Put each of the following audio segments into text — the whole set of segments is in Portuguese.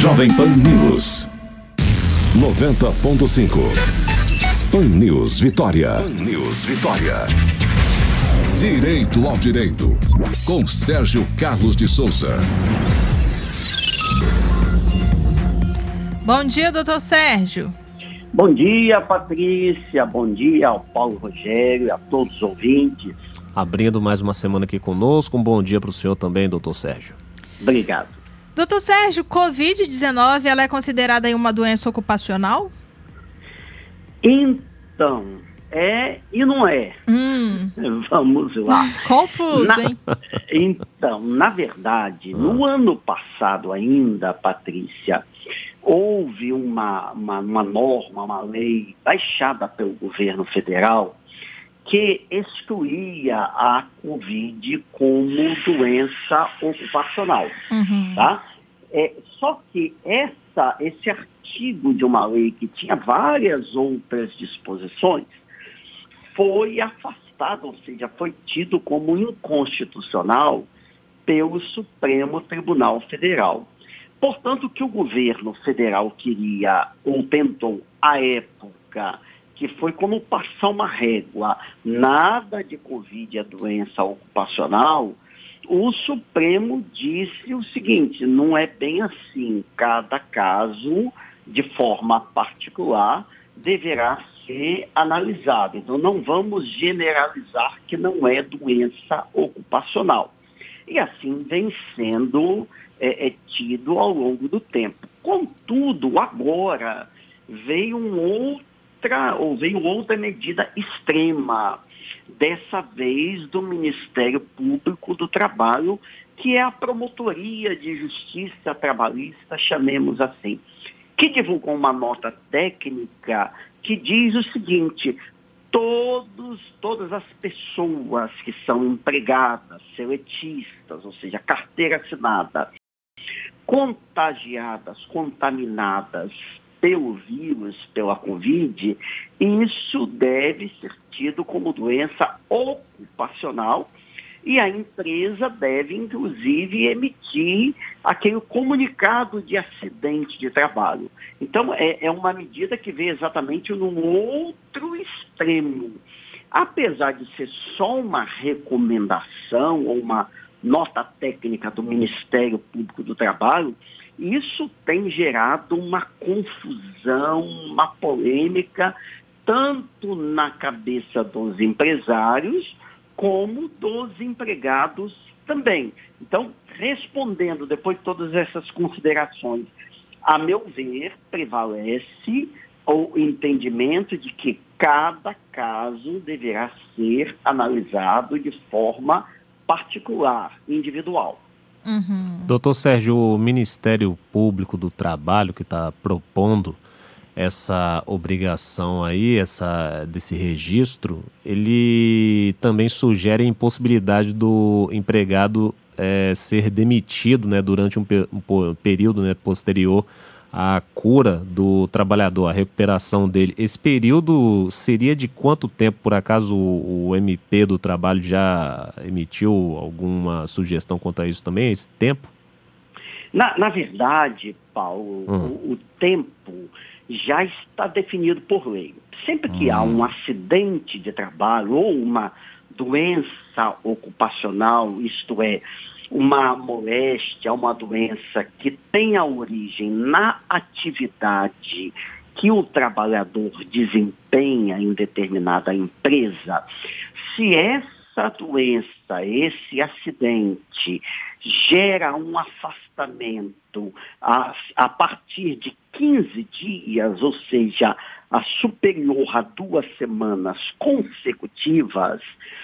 Jovem Pan News 90.5. Pan News Vitória. Pan News Vitória. Direito ao Direito, com Sérgio Carlos de Souza. Bom dia, doutor Sérgio. Bom dia, Patrícia. Bom dia ao Paulo Rogério e a todos os ouvintes. Abrindo mais uma semana aqui conosco. Um bom dia para o senhor também, doutor Sérgio. Obrigado. Doutor Sérgio, Covid-19, ela é considerada aí uma doença ocupacional? Então, é e não é. Vamos lá. Confuso, hein? Então, na verdade, no ano passado ainda, Patrícia, houve uma norma, uma lei baixada pelo governo federal que excluía a Covid como doença ocupacional. Tá? Só que esse artigo de uma lei que tinha várias outras disposições foi afastado, ou seja, foi tido como inconstitucional pelo Supremo Tribunal Federal. Portanto, o que o governo federal queria, ou tentou à época, que foi como passar uma régua, nada de Covid é doença ocupacional, o Supremo disse o seguinte: não é bem assim, cada caso, de forma particular, deverá ser analisado. Então, não vamos generalizar que não é doença ocupacional. E assim vem sendo tido ao longo do tempo. Contudo, agora veio outra medida extrema, dessa vez do Ministério Público do Trabalho, que é a Promotoria de Justiça Trabalhista, chamemos assim, que divulgou uma nota técnica que diz o seguinte: todas as pessoas que são empregadas, seletistas, ou seja, carteira assinada, contaminadas pelo vírus, pela Covid, isso deve ser tido como doença ocupacional e a empresa deve, inclusive, emitir aquele comunicado de acidente de trabalho. Então, é uma medida que vem exatamente num outro extremo. Apesar de ser só uma recomendação ou uma nota técnica do Ministério Público do Trabalho, isso tem gerado uma confusão, uma polêmica, tanto na cabeça dos empresários como dos empregados também. Então, respondendo depois de todas essas considerações, a meu ver, prevalece o entendimento de que cada caso deverá ser analisado de forma particular, individual. Doutor Sérgio, o Ministério Público do Trabalho que está propondo essa obrigação aí, desse registro, ele também sugere a impossibilidade do empregado ser demitido, né, durante um período, né, posterior à cura do trabalhador, a recuperação dele. Esse período seria de quanto tempo? Por acaso o MP do Trabalho já emitiu alguma sugestão quanto a isso também, esse tempo? Na verdade, Paulo, o tempo já está definido por lei. Sempre que há um acidente de trabalho ou uma doença ocupacional, isto é, uma moléstia, uma doença que tenha origem na atividade que o trabalhador desempenha em determinada empresa, se essa doença, esse acidente, gera um afastamento a partir de 15 dias, ou seja, superior a 2 semanas consecutivas,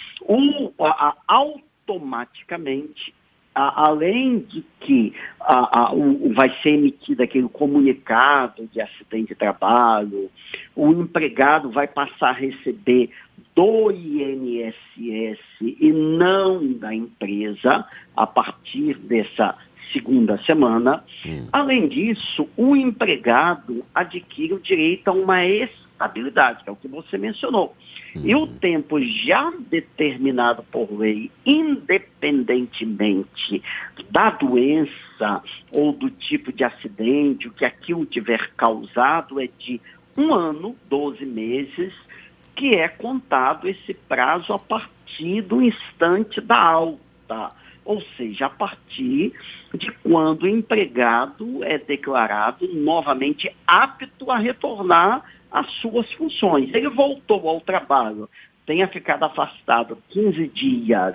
automaticamente, além de que vai ser emitido aquele comunicado de acidente de trabalho, o empregado vai passar a receber do INSS e não da empresa a partir dessa segunda semana. Além disso, o empregado adquire o direito a uma estabilidade, que é o que você mencionou. E o tempo já determinado por lei, independentemente da doença doença ou do tipo de acidente, o que aquilo tiver causado, é de 1 ano, 12 meses, que é contado esse prazo a partir do instante da alta, ou seja, a partir de quando o empregado é declarado novamente apto a retornar às suas funções. Ele voltou ao trabalho, tenha ficado afastado 15 dias,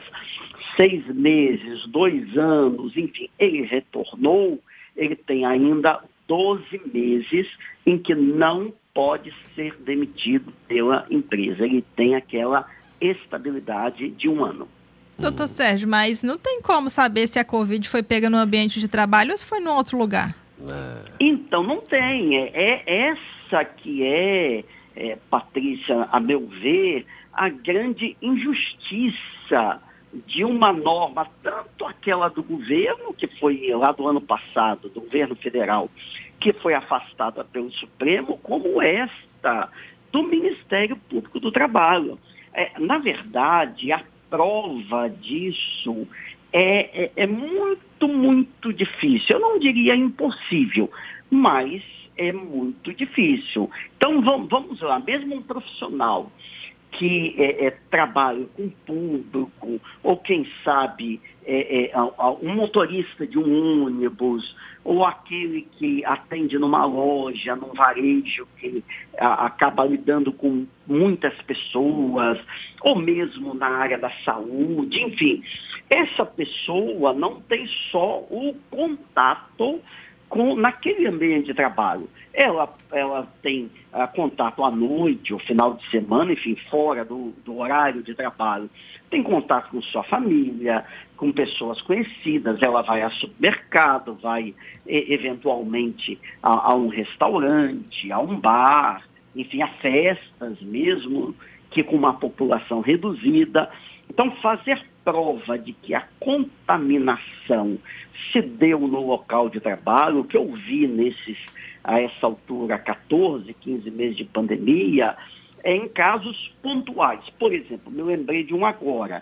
6 meses, 2 anos, enfim, ele retornou, ele tem ainda 12 meses em que não pode ser demitido pela empresa. Ele tem aquela estabilidade de 1 ano. Doutor Sérgio, mas não tem como saber se a Covid foi pega no ambiente de trabalho ou se foi em outro lugar? Então, não tem. É essa que Patrícia, a meu ver, a grande injustiça de uma norma, tanto aquela do governo, que foi lá do ano passado, do governo federal, que foi afastada pelo Supremo, como esta do Ministério Público do Trabalho. Na verdade, a prova disso é muito, muito difícil. Eu não diria impossível, mas é muito difícil. Então, vamos lá, mesmo um profissional que trabalha com público, ou quem sabe um motorista de um ônibus, ou aquele que atende numa loja, num varejo, que acaba lidando com muitas pessoas, ou mesmo na área da saúde, enfim, essa pessoa não tem só o contato naquele ambiente de trabalho. Ela tem contato à noite, ou final de semana, enfim, fora do horário de trabalho. Tem contato com sua família, com pessoas conhecidas. Ela vai ao supermercado, vai eventualmente a um restaurante, a um bar, enfim, a festas mesmo, que com uma população reduzida. Então, fazer prova de que a contaminação se deu no local de trabalho, o que eu vi a essa altura, 14, 15 meses de pandemia, é em casos pontuais. Por exemplo, me lembrei de um agora,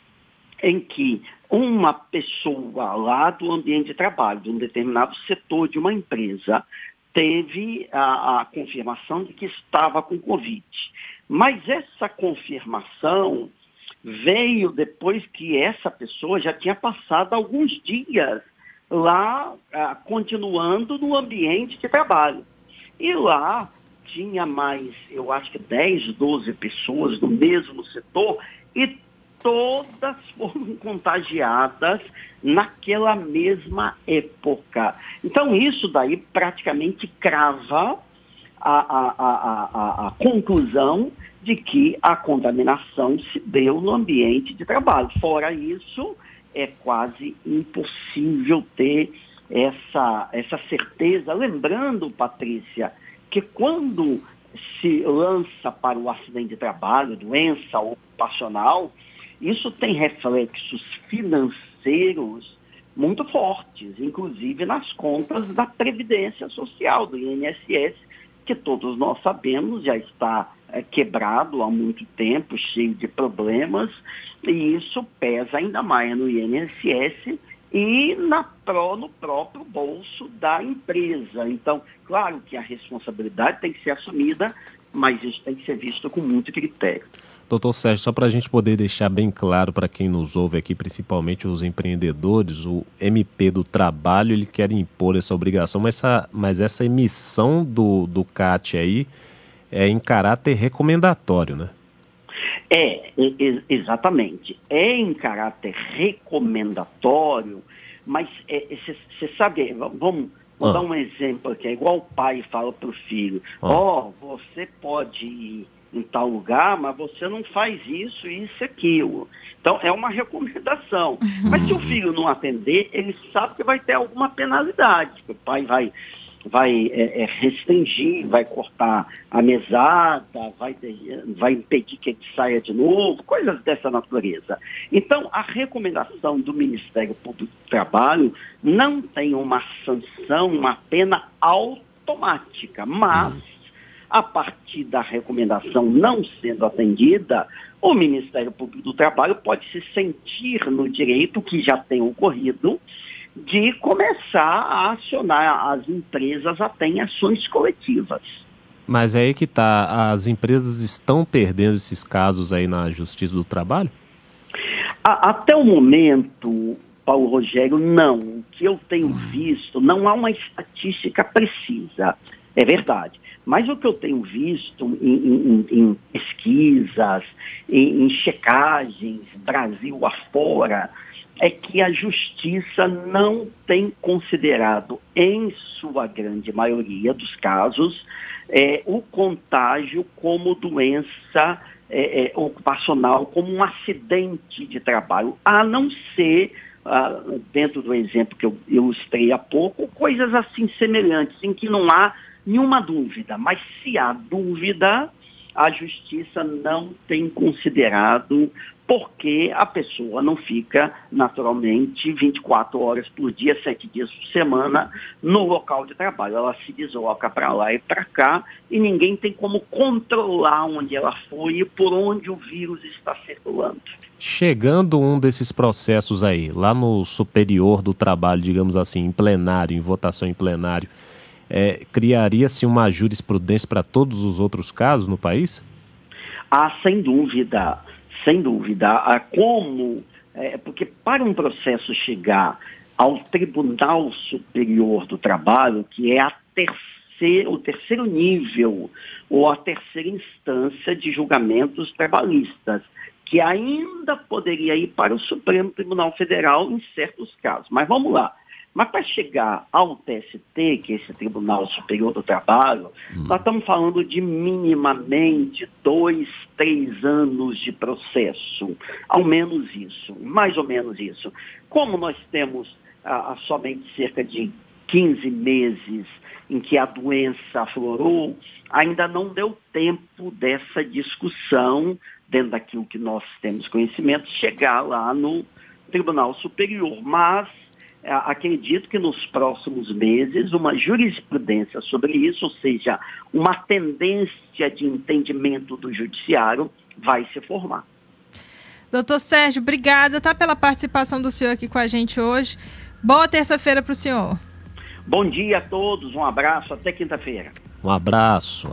em que uma pessoa lá do ambiente de trabalho, de um determinado setor de uma empresa, teve a confirmação de que estava com Covid. Mas essa confirmação veio depois que essa pessoa já tinha passado alguns dias lá, continuando no ambiente de trabalho. E lá tinha mais, eu acho que 10, 12 pessoas do mesmo setor, e todas foram contagiadas naquela mesma época. Então, isso daí praticamente crava a conclusão de que a contaminação se deu no ambiente de trabalho. Fora isso, é quase impossível ter essa certeza. Lembrando, Patrícia, que quando se lança para o acidente de trabalho, doença ocupacional, isso tem reflexos financeiros muito fortes, inclusive nas contas da Previdência Social, do INSS, que todos nós sabemos já está quebrado há muito tempo, cheio de problemas, e isso pesa ainda mais no INSS e no próprio bolso da empresa. Então, claro que a responsabilidade tem que ser assumida, mas isso tem que ser visto com muito critério. Doutor Sérgio, só para a gente poder deixar bem claro para quem nos ouve aqui, principalmente os empreendedores, o MP do Trabalho, ele quer impor essa obrigação, mas essa emissão do CAT aí é em caráter recomendatório, né? Exatamente. É em caráter recomendatório, mas você sabe, vamos dar um exemplo aqui, é igual o pai fala para o filho, você pode ir em tal lugar, mas você não faz isso, isso e aquilo. Então, é uma recomendação. Mas se o filho não atender, ele sabe que vai ter alguma penalidade, que o pai vai restringir, vai cortar a mesada, vai impedir que ele saia de novo, coisas dessa natureza. Então, a recomendação do Ministério Público do Trabalho não tem uma sanção, uma pena automática, mas a partir da recomendação não sendo atendida, o Ministério Público do Trabalho pode se sentir no direito, que já tem ocorrido, de começar a acionar as empresas até em ações coletivas. Mas é aí que está, as empresas estão perdendo esses casos aí na Justiça do Trabalho? Até o momento, Paulo Rogério, não. O que eu tenho visto, não há uma estatística precisa, é verdade. Mas o que eu tenho visto em pesquisas, em checagens, Brasil afora, é que a Justiça não tem considerado, em sua grande maioria dos casos, o contágio como doença ocupacional, como um acidente de trabalho, a não ser, dentro do exemplo que eu ilustrei há pouco, coisas assim semelhantes, em que não há nenhuma dúvida, mas se há dúvida, a Justiça não tem considerado, porque a pessoa não fica, naturalmente, 24 horas por dia, 7 dias por semana, no local de trabalho. Ela se desloca para lá e para cá, e ninguém tem como controlar onde ela foi e por onde o vírus está circulando. Chegando um desses processos aí, lá no superior do trabalho, digamos assim, em plenário, em votação em plenário, criaria-se uma jurisprudência para todos os outros casos no país? Sem dúvida, sem dúvida. Porque para um processo chegar ao Tribunal Superior do Trabalho, que é o terceiro nível ou a terceira instância de julgamentos trabalhistas, que ainda poderia ir para o Supremo Tribunal Federal em certos casos. Mas vamos lá. Mas para chegar ao TST, que é esse Tribunal Superior do Trabalho, nós estamos falando de minimamente 2, 3 anos de processo. Ao menos isso, mais ou menos isso. Como nós temos somente cerca de 15 meses em que a doença aflorou, ainda não deu tempo dessa discussão, dentro daquilo que nós temos conhecimento, chegar lá no Tribunal Superior. Mas acredito que nos próximos meses uma jurisprudência sobre isso, ou seja, uma tendência de entendimento do judiciário vai se formar. Doutor Sérgio, obrigada pela participação do senhor aqui com a gente hoje. Boa terça-feira para o senhor. Bom dia a todos, um abraço, até quinta-feira. Um abraço.